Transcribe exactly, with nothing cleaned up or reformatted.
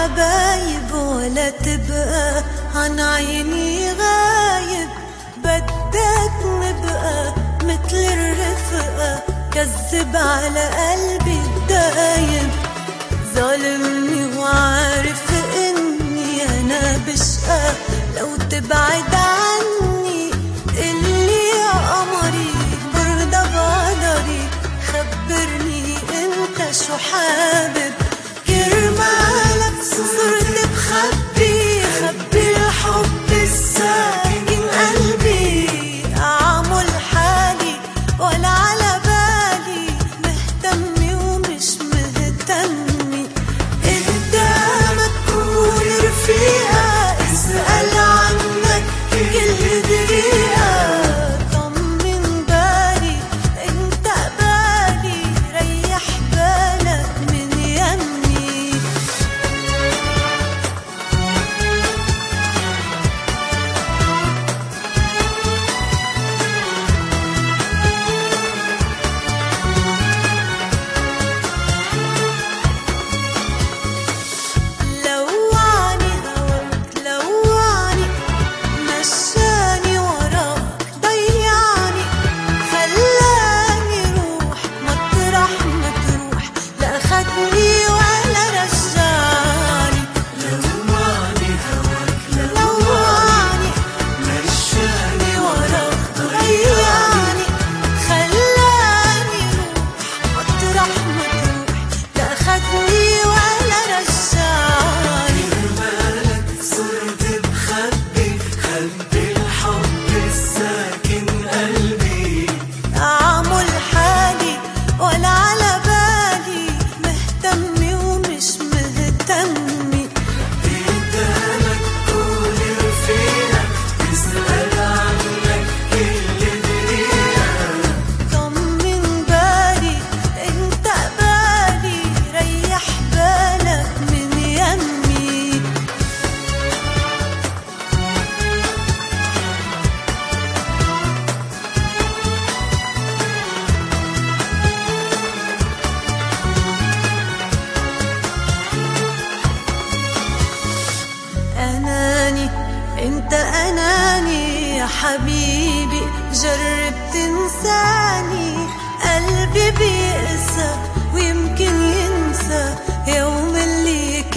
حبايب ولا تبقى عن عيني غايب. بدك نبقى مثل الرفقة، كذب على قلبي الدايب. ظالمني وعارف اني انا بشقى لو تبعد عني. قلي يا قمري برضى بقدري، خبرني انت شو حابب. كرمالك صرت بخبي خبي الحب الساكن قلبي. اعمل حالي ولا على بالي، مهتمي ومش مهتمي. قدامك كون رفيقة، اسأل عنك كل دقيقة. طمن بالي انت قبالي، ريح بالك من يمي. لوعني هواك لوعني، مشاني وراك ضيعني. خلاني روح مطرح ما تروح، لا أخدني ولا رجعني. لوعني هواك لوعني، مشاني وراك ضيعني. خلاني روح مطرح ما تروح، لا أخدني ولا رجعني. كرمالك صرت بخبي خبي الحب الساكن قلبي. أعمل حالي ولا على بالي، مهتمي ومش مهتمي. قدامك كون رفيقة، اسأل عنك كل دقيقة. طمن بالي انت قبالي، ريح بالك من يمي. أناني انت أناني يا حبيبي، جرب تنساني. قلبي بيقسى ويمكن ينسى يوم اللي